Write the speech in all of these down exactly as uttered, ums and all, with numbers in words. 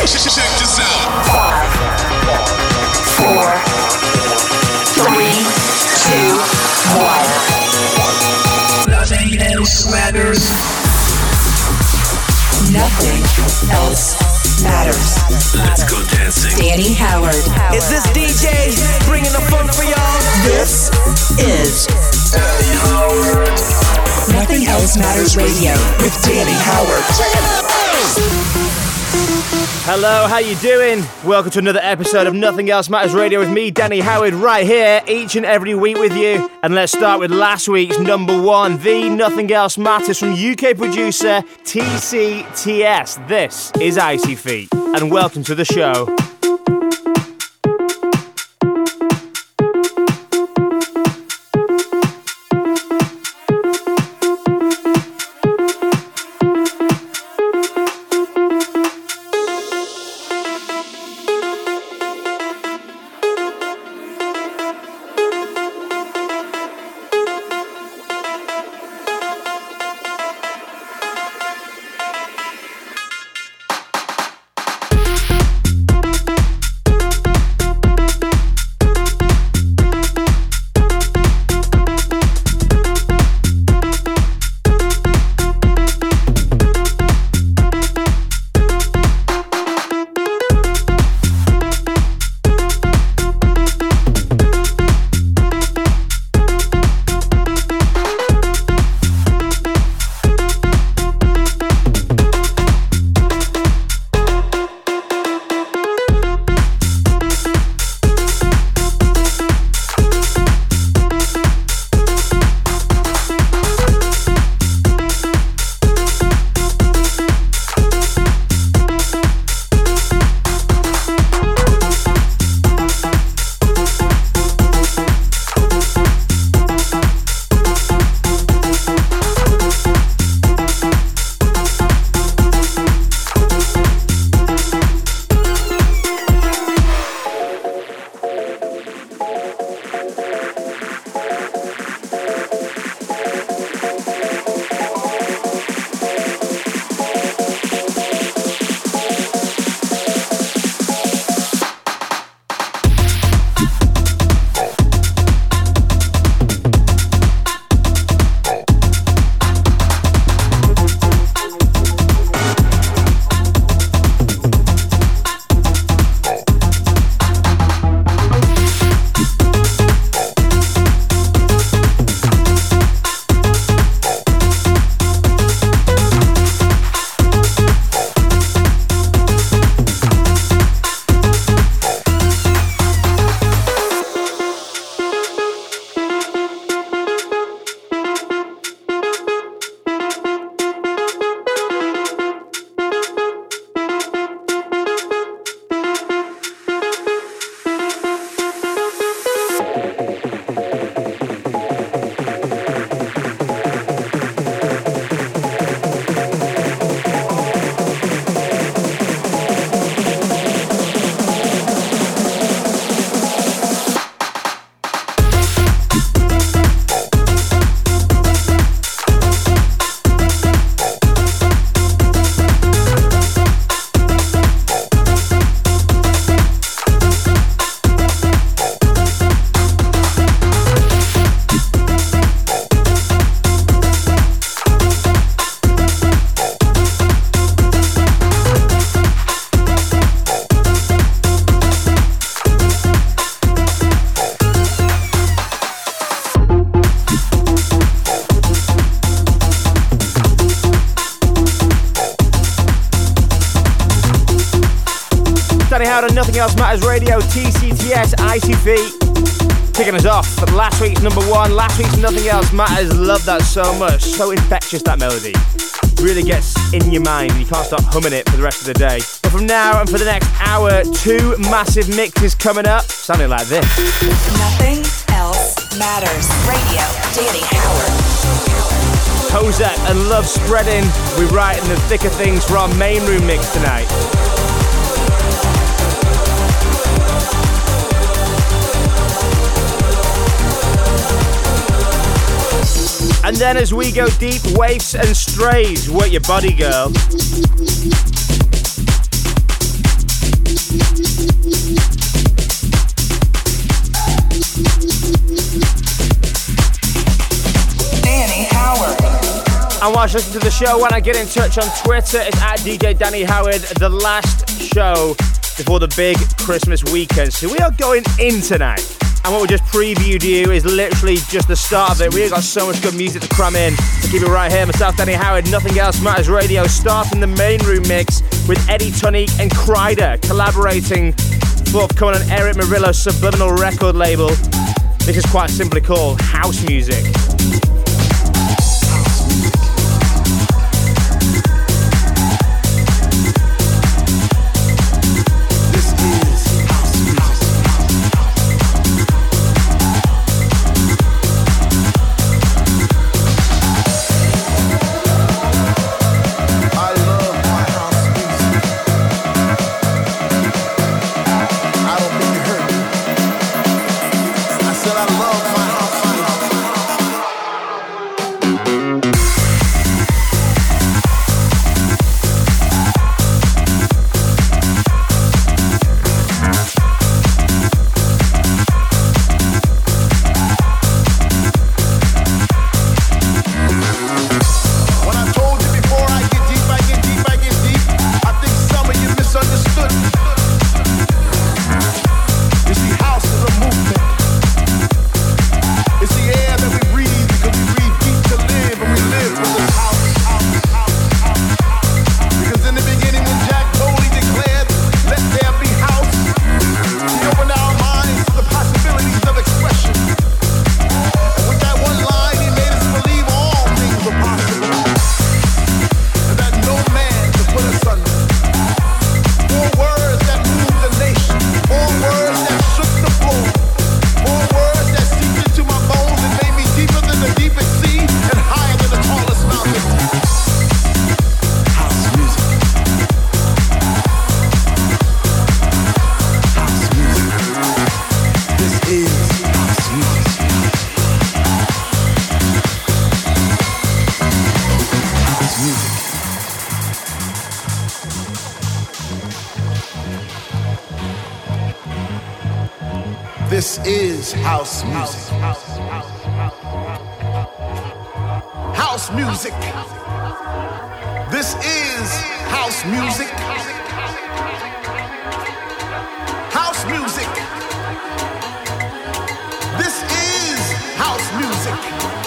Check this out. Five, four, three, two, one. Nothing else matters. Nothing else matters. Let's go dancing. Danny Howard. Is this D J bringing the fun for y'all? This is Nothing Else Matters Radio with Danny Howard. Hello, how you doing? Welcome to another episode of Nothing Else Matters Radio with me, Danny Howard, right here each and every week with you. And let's start with last week's number one, the Nothing Else Matters from U K producer T C T S. This is Icy Feet, and welcome to the show. Nothing Else Matters Radio, T C T S, Icy Feet, kicking us off. But last week's number one, last week's Nothing Else Matters. Love that so much, so infectious, that melody. Really gets in your mind, you can't stop humming it for the rest of the day. But from now and for the next hour, two massive mixes coming up, sounding like this. Nothing Else Matters Radio, Danny Howard. Hozak and Love Spreading, we're right in the thick of things for our main room mix tonight. And then as we go deep, Waifs and Strays, Work Your Body Girl. And whilst listening to the show, when I get in touch on Twitter, it's at D J Danny Howard, the last show before the big Christmas weekend. So we are going in tonight. And what we just previewed you is literally just the start of it. We've got so much good music to cram in. So keep it right here. Myself, Danny Howard, Nothing Else Matters Radio, starting the main room mix with Eddie Tonique and Kryder collaborating, forthcoming on Eric Murillo's Subliminal record label. This is quite simply called House Music. This is house music. House music. This is house music. House music. This is house music.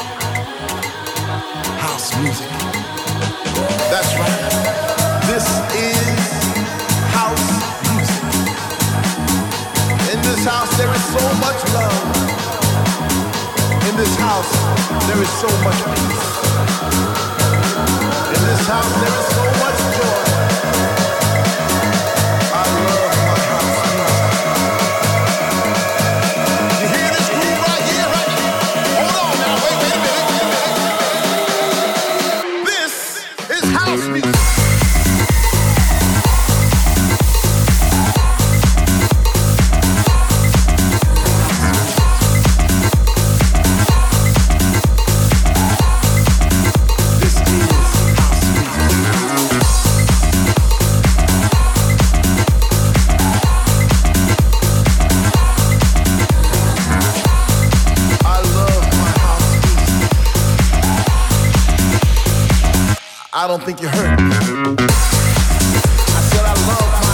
House music. That's right. This is house music. In this house there is so much love. In this house there is so much peace. In this house there is so much joy. I love my house music. You hear this groove right here, right? Hold on now, wait, wait a minute, wait a minute. This is house music. I don't think you heard me. I said I love my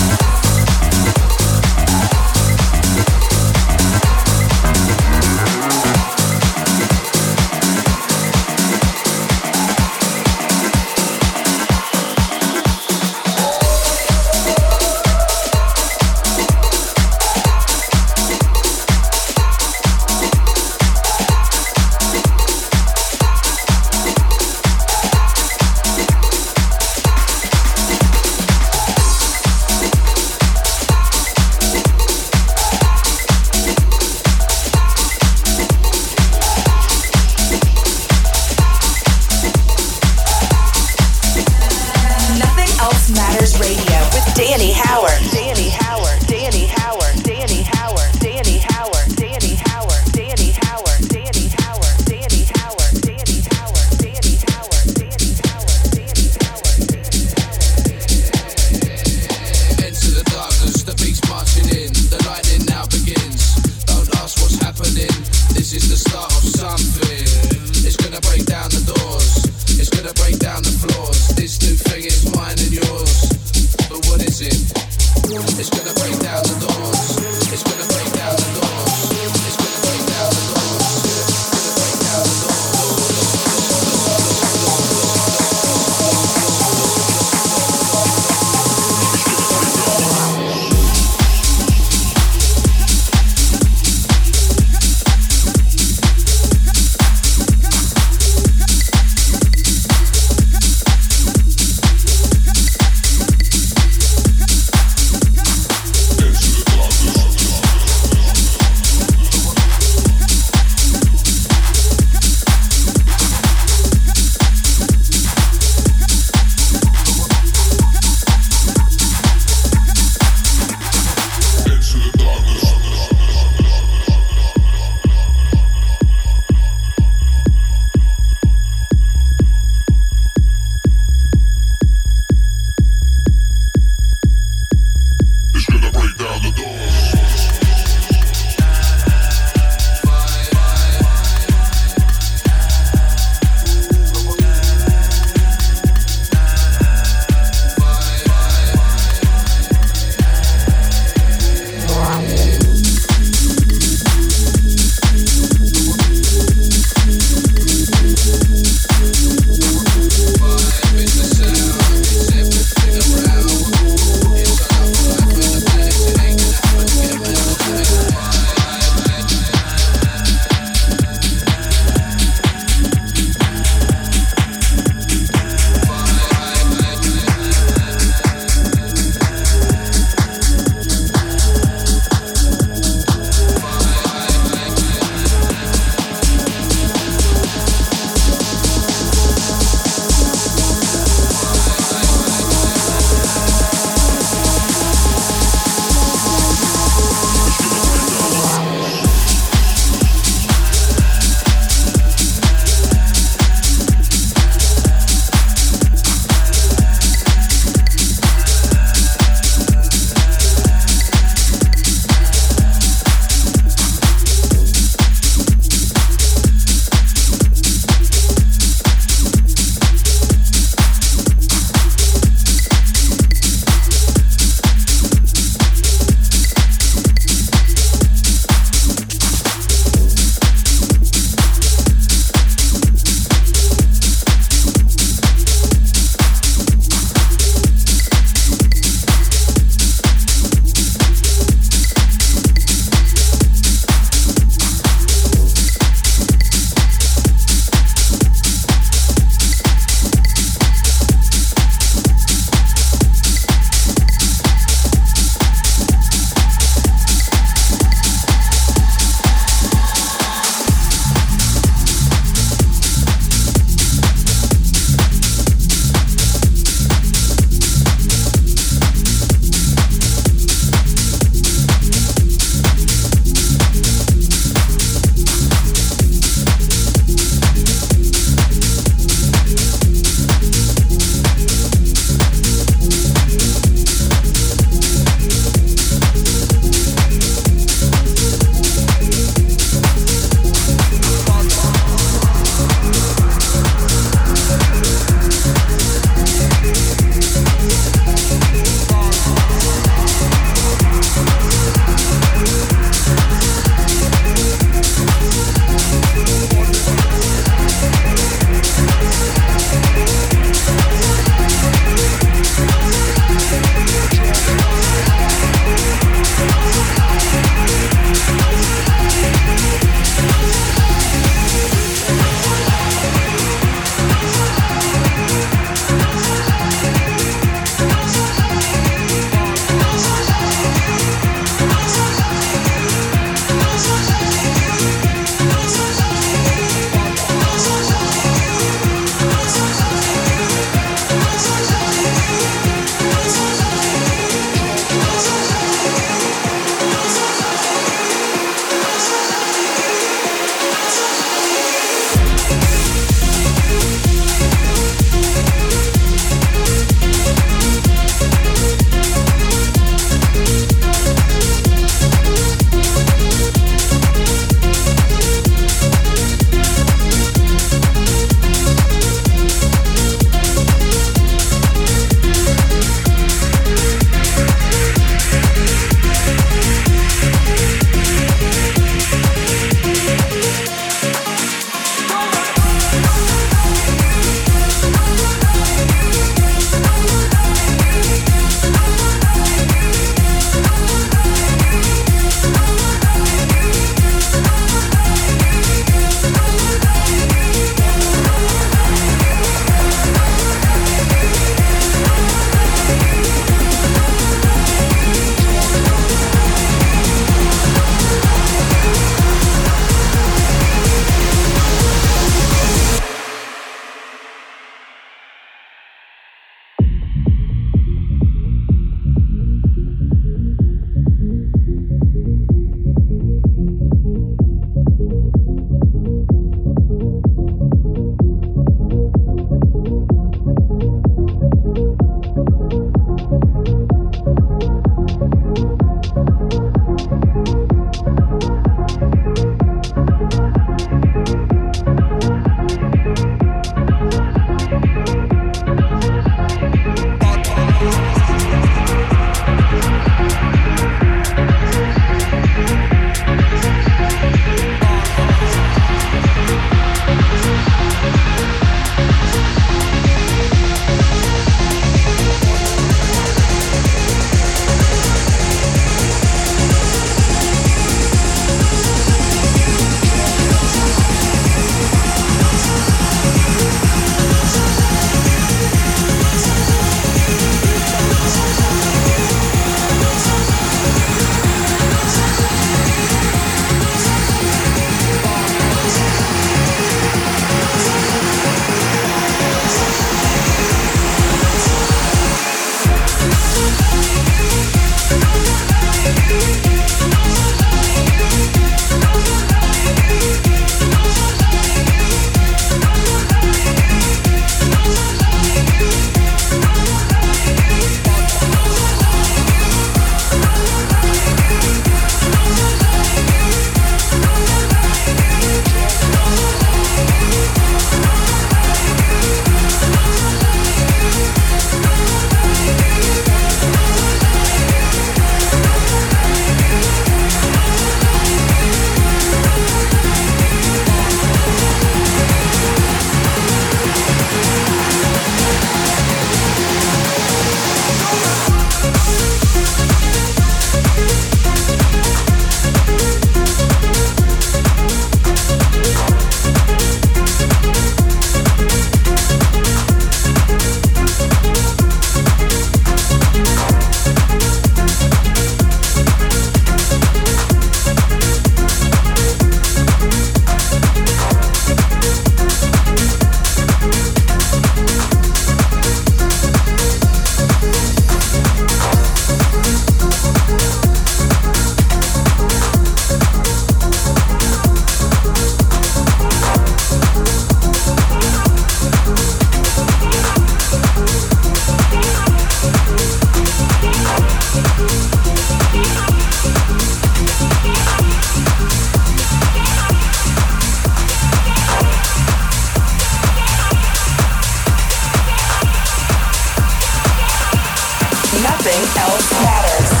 else matters.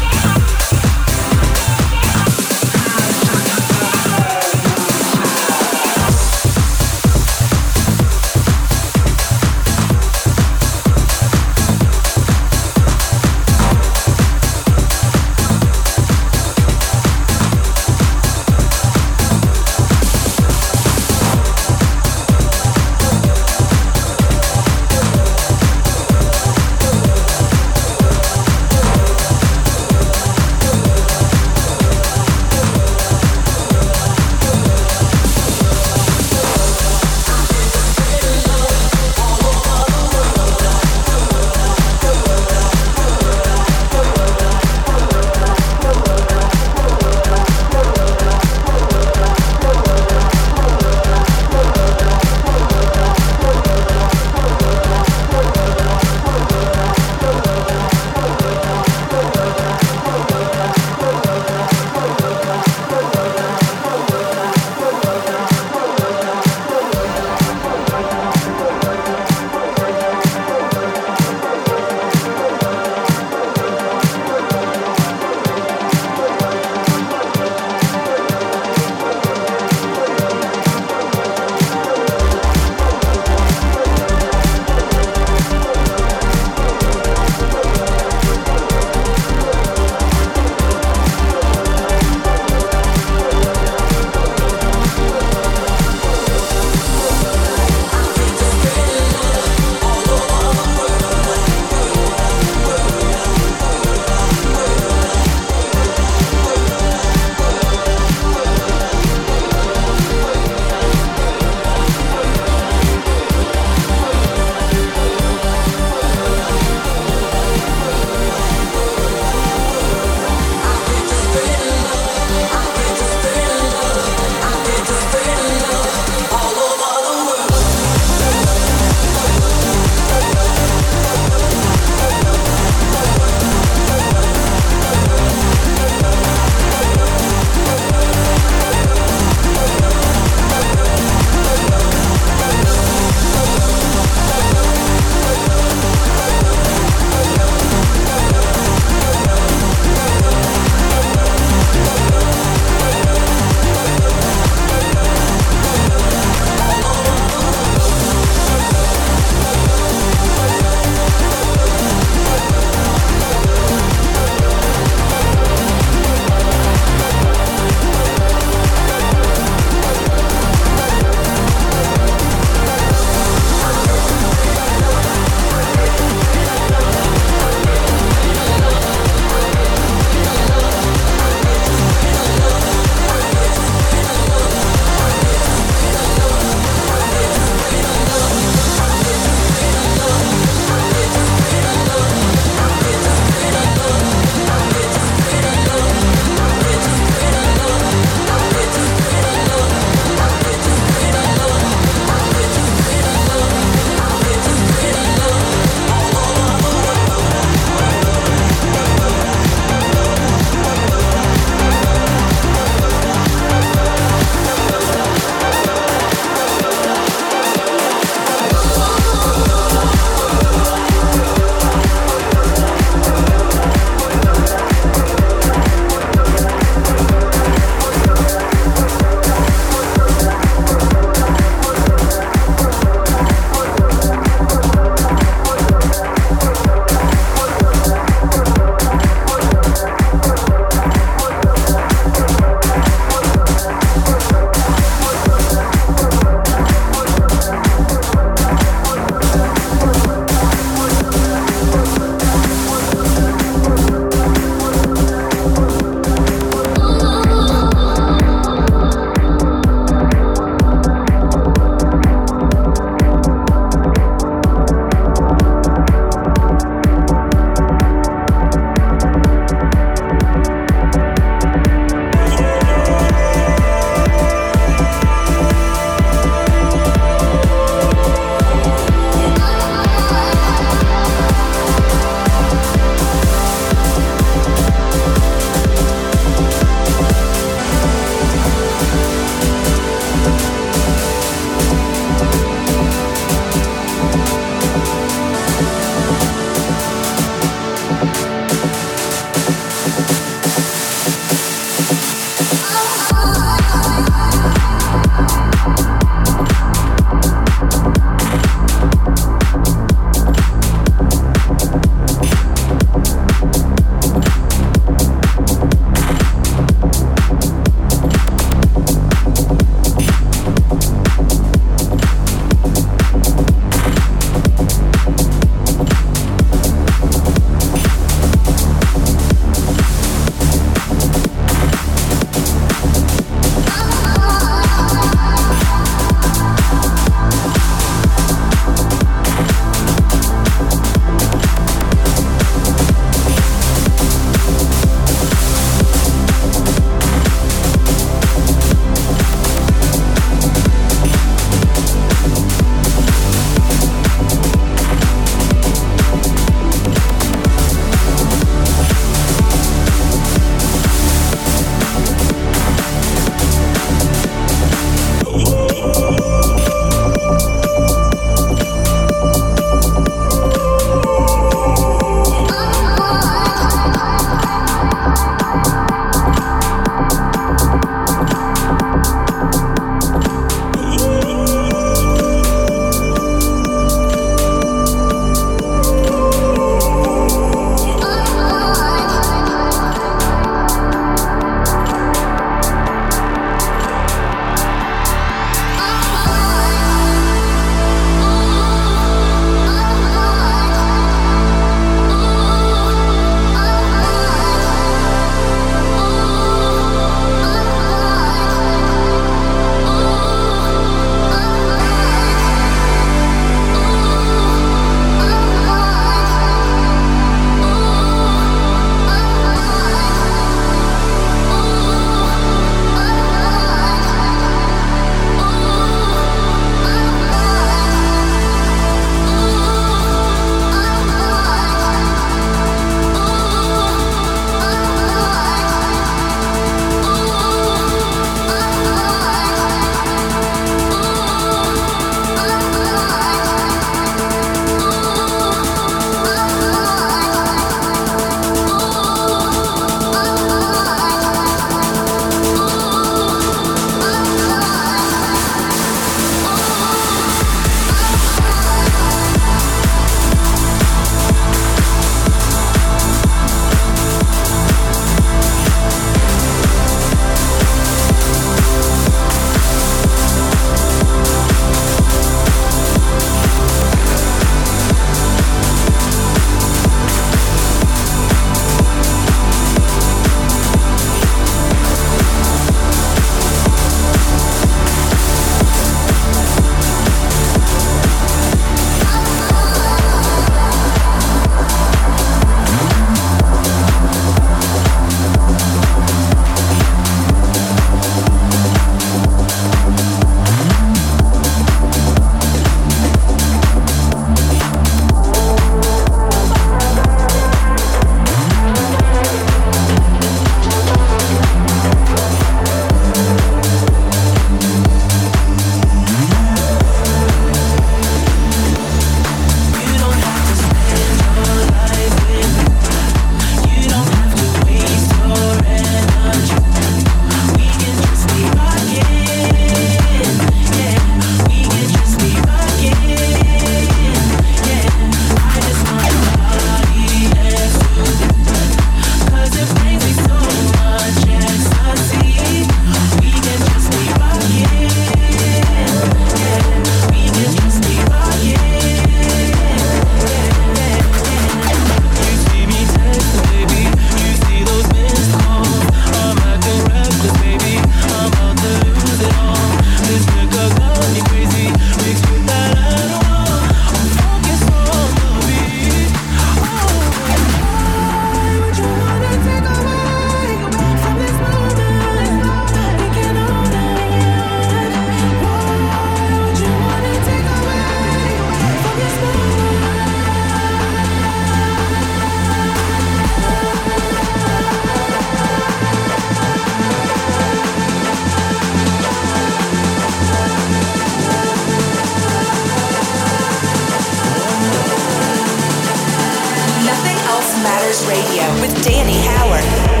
House Matters Radio with Danny Howard.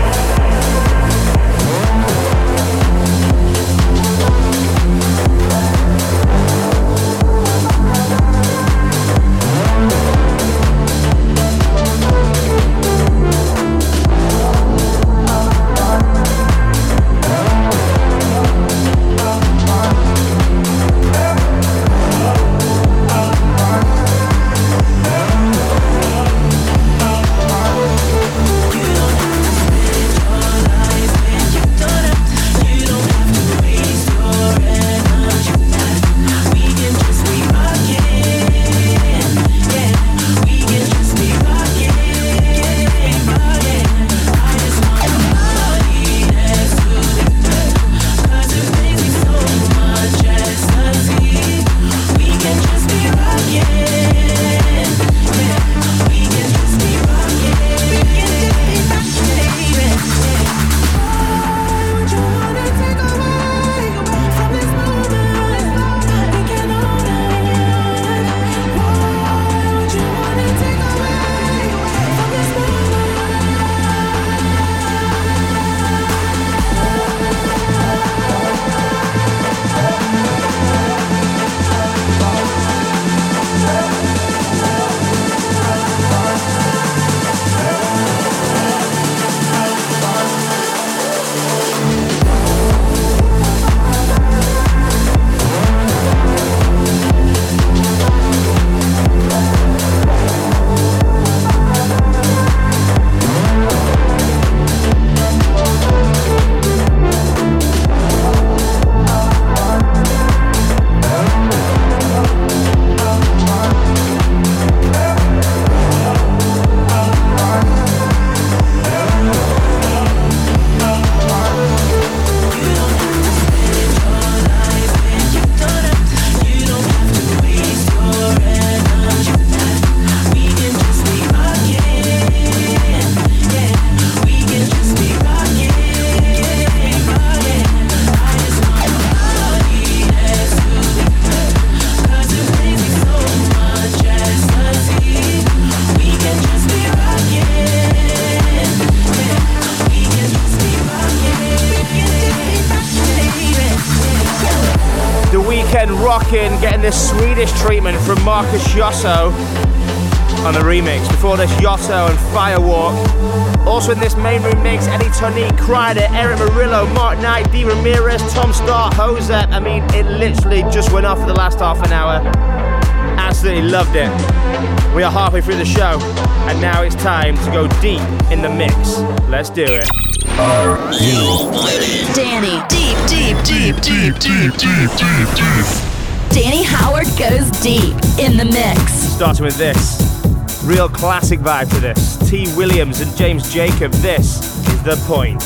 Rockin', getting this Swedish treatment from Marcus Yosso on the remix. Before this, Yosso and Firewalk. Also in this main room mix, Eddie Tonique, Kryder, Eric Murillo, Mark Knight, D. Ramirez, Tom Starr, Josep. I mean, it literally just went off for the last half an hour. Absolutely loved it. We are halfway through the show, and now it's time to go deep in the mix. Let's do it. Are you ready? Danny, deep, deep, deep, deep, deep, deep, deep, deep. Danny Howard goes deep in the mix. Starting with this. Real classic vibe to this. T. Williams and James Jacob. This is The Point.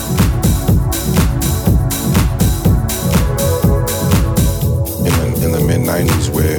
In the, in the mid nineties where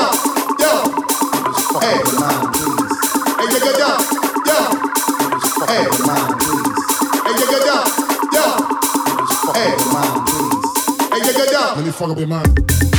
down, yo. Hey, hey, get get down, yo. Hey, hey, get get down, yo. Hey, hey, get get down. Let me fuck up your mind.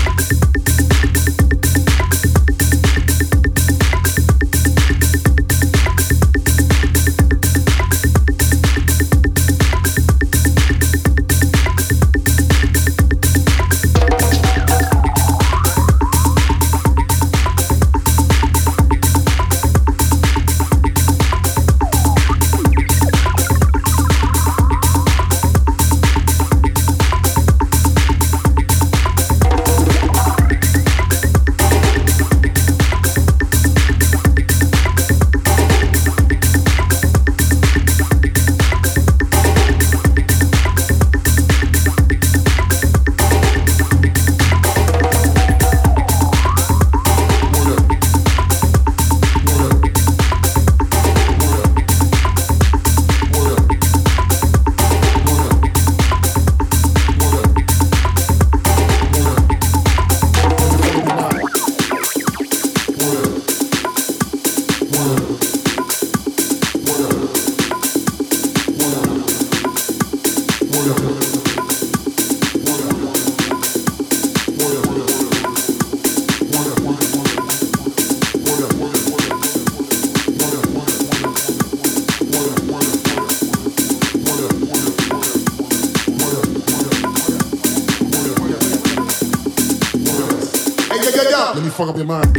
Let me fuck up your mind.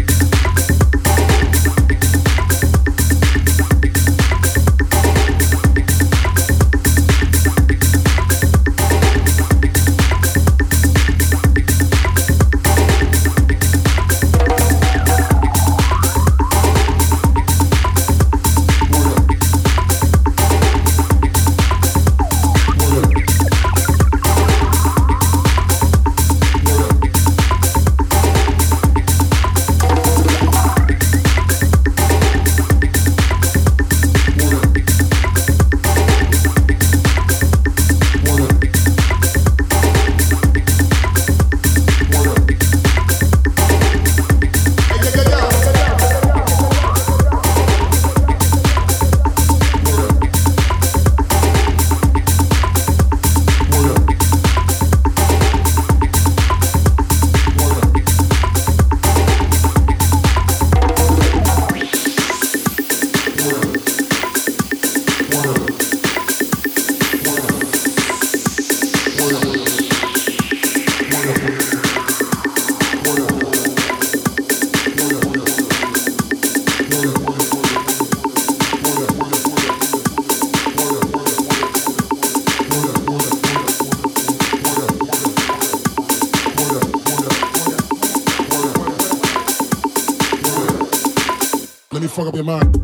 Let me fuck up your mind.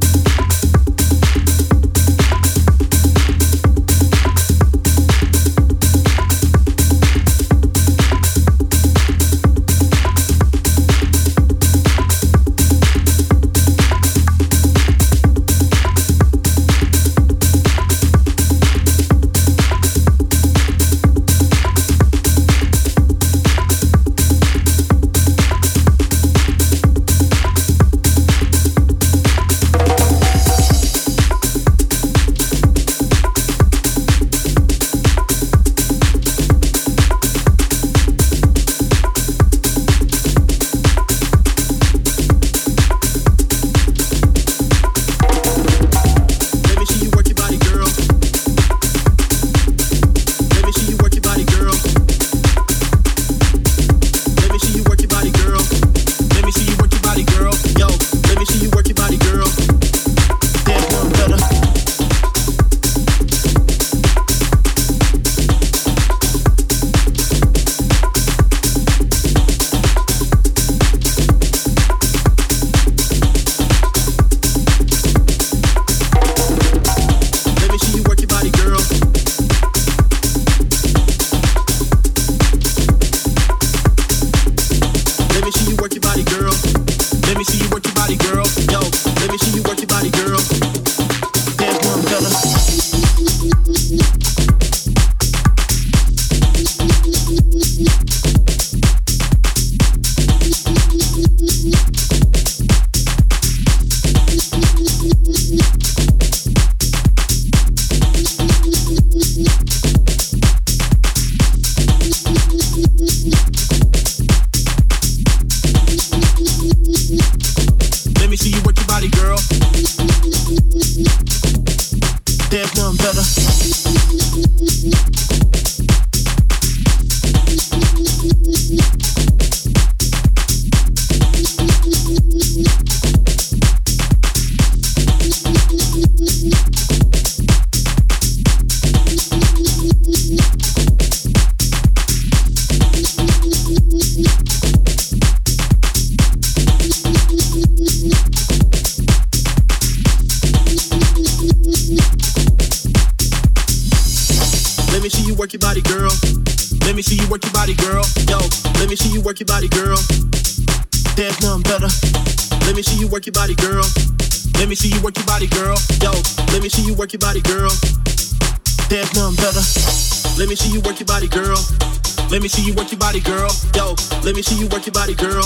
work your body, girl. Yo, let me see you work your body, girl. There's none better. Let me see you work your body, girl. Let me see you work your body, girl. Yo, let me see you work your body, girl. There's none better. Let me see you work your body, girl. Let me see you work your body, girl. Yo, let me see you work your body, girl.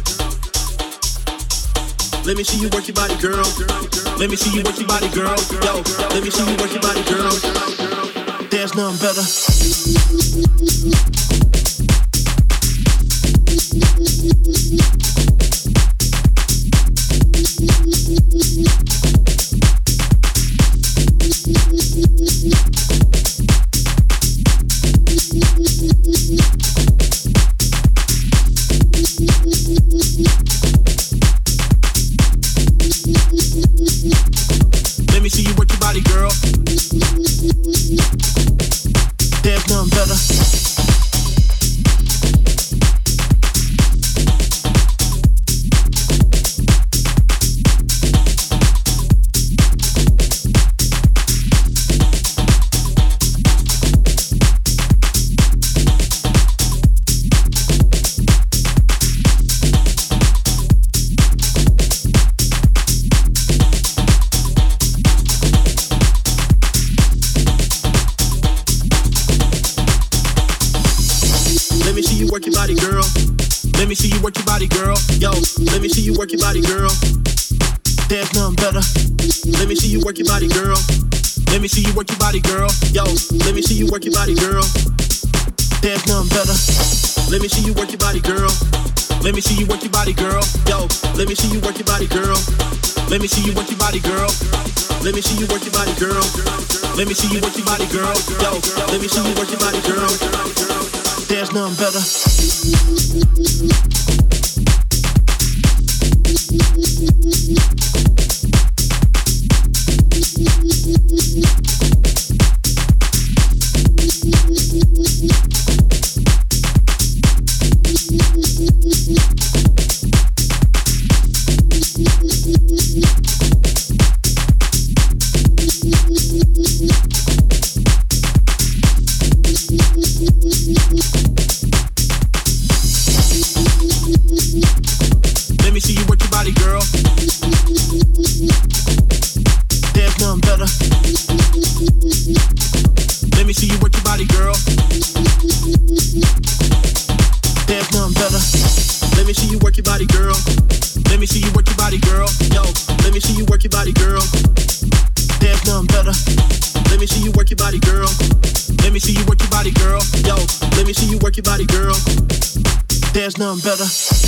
Let me see you work your body, girl. Let me see you work your body, girl. Yo, let me see you work your body, girl. There's none better. Let me see you work your body, girl. There's none better. Work your body, girl. Let me see you work your body, girl. Yo, let me see you work your body, girl. There's none better. Let me see you work your body, girl. Let me see you work your body, girl. Yo, let me see you work your body, girl. There's none better. Let me see you work your body, girl. Let me see you work your body, girl. Yo, let me see you work your body, girl. Let me see you work your body, girl. Let me see you work your body, girl. Let me see you work your body, girl. Yo, let me see you work your body, girl. There's none better. Let me see you work your body, girl. There's none better. Let me see you work your body, girl. There's none better. Let me see you work your body, girl. Let me see you work your body, girl. Yo, let me see you work your body, girl. There's none better. Let me see you work your body, girl. Let me see you work your body, girl. Yo, let me see you work your body, girl. There's none better.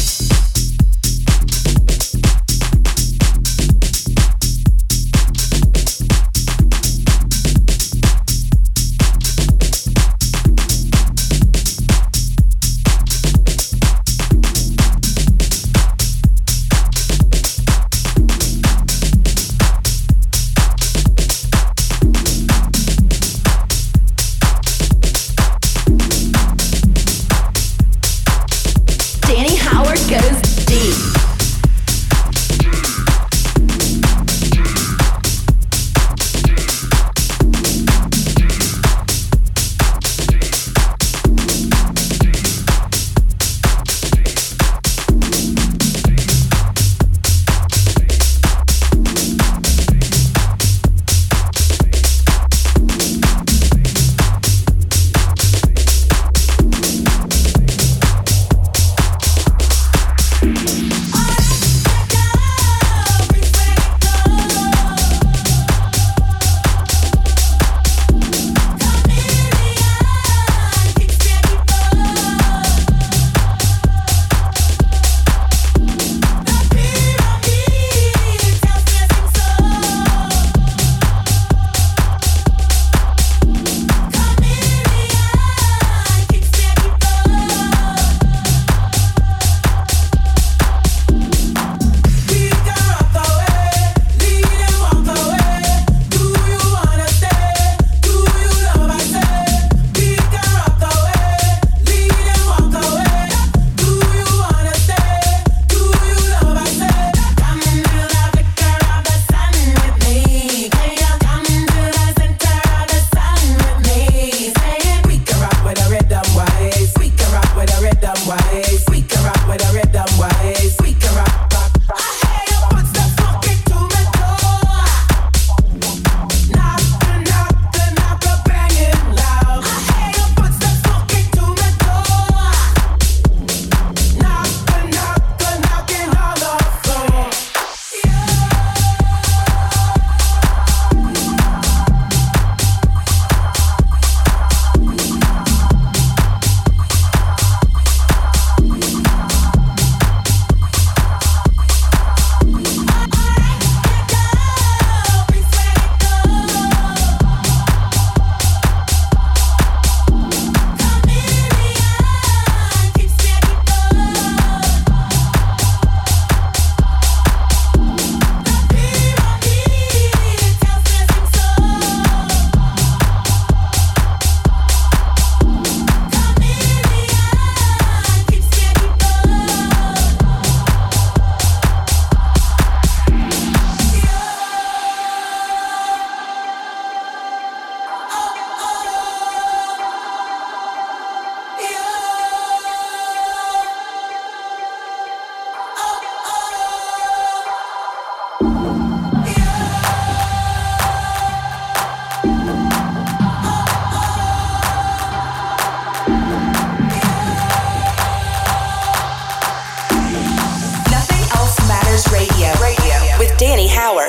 Danny Howard goes deep. Matters Radio. Radio with Danny Howard.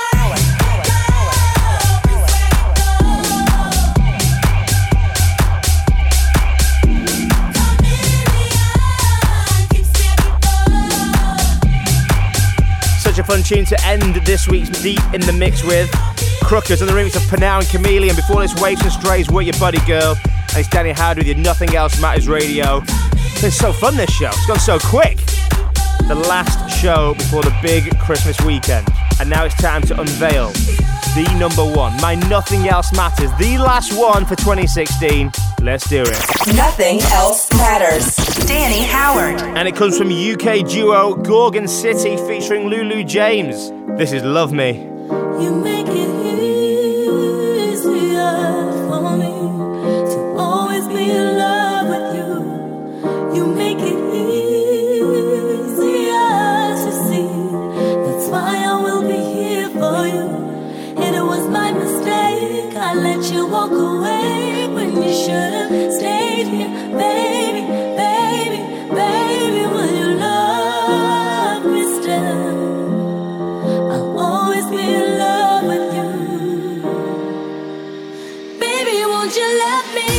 Such a fun tune to end this week's Deep in the Mix with. Crookers and the remix of Panau and Chameleon. Before this, Waves and Strays, We're Your Buddy Girl. And it's Danny Howard with your Nothing Else Matters Radio. It's been so fun, this show. It's gone so quick. The last show before the big Christmas weekend. And now it's time to unveil the number one. My Nothing Else Matters. The last one for twenty sixteen. Let's do it. Nothing Else Matters. Danny Howard. And it comes from U K duo Gorgon City featuring Lulu James. This is Love Me. You make it easier for me to always be in love with you. You make it easier to see. That's why I will be here for you. It was my mistake. I let you walk away when you should have stayed here, baby, baby, baby. Will you love me still? I'll always be in love with you. Baby, won't you love me?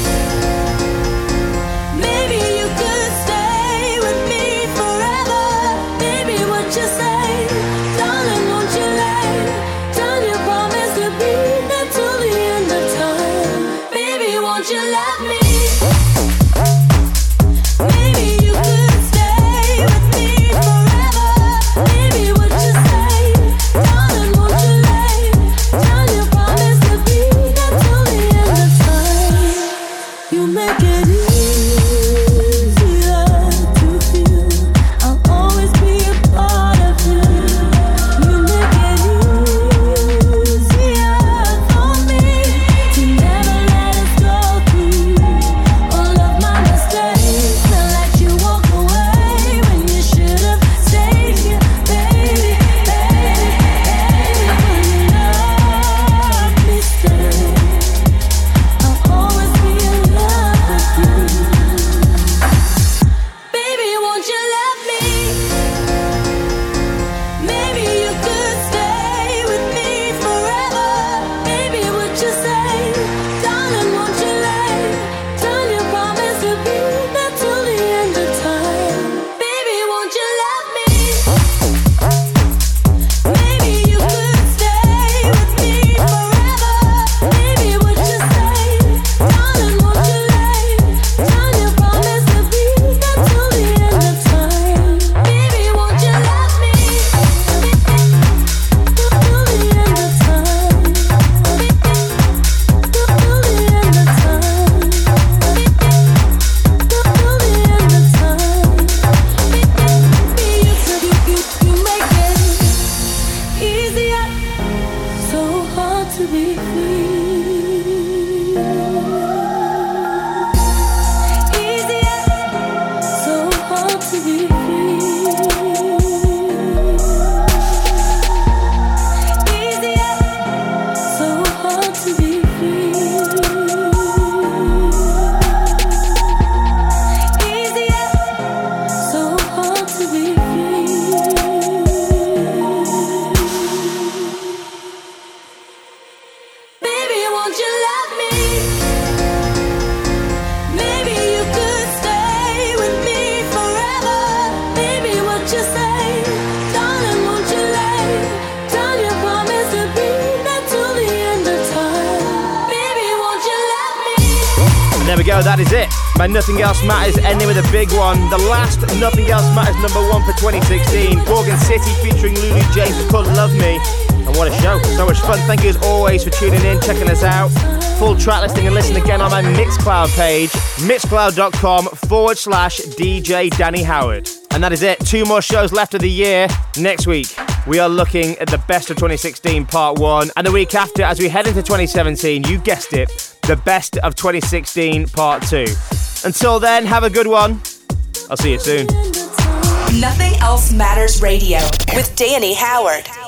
Maybe you could stay with me forever. Baby, what you say? Darling, won't you lay down your promise to be there till the end of time? Baby, won't you love me? Maybe you could stay with me forever. Baby, what you say? Darling, won't you lay down your promise to be there till the end of time? You make it easier to feel I'll always be a part of you. You make it easier for me to never let us go through all of my mistakes. I let you walk away when you should have stayed here, baby, baby, baby. Will you love me still? I'll always be in love with you. Baby, won't you love me? Maybe you could stay with me forever. Baby, what you say? Darling, won't you lay down your promise to be there till the end of time? Baby, won't you love me? Maybe you could stay with me forever. Baby, what you say? Darling, won't you lay down your promise to be there till the end of time? Baby, won't you love me? Till the end of time. Till the end of time. Till the end of time. Baby, you could, you, you, you make it easier, so hard to be free. Easier, so hard to be free. Easier, so hard to be free. Easier, so hard to be free. Baby, won't you love me? Maybe you could stay with me forever. Baby, what you say? Darling, won't you lay down your promise to be there till the end of time? Baby, won't you love me? And there we go, that is it. My Nothing Else Matters ending with a big one. The last Nothing Else Matters number one for twenty sixteen. Gorgon City featuring Lulu James. It's called Love Me. And what a show. So much fun. Thank you as always for tuning in, checking us out. Full track listing and listen again on my Mixcloud page. Mixcloud.com forward slash DJ Danny Howard. And that is it. Two more shows left of the year. Next week, we are looking at the best of twenty sixteen part one. And the week after, as we head into twenty seventeen, you guessed it, the best of twenty sixteen part two. Until then, have a good one. I'll see you soon. Nothing Else Matters Radio with Danny Howard.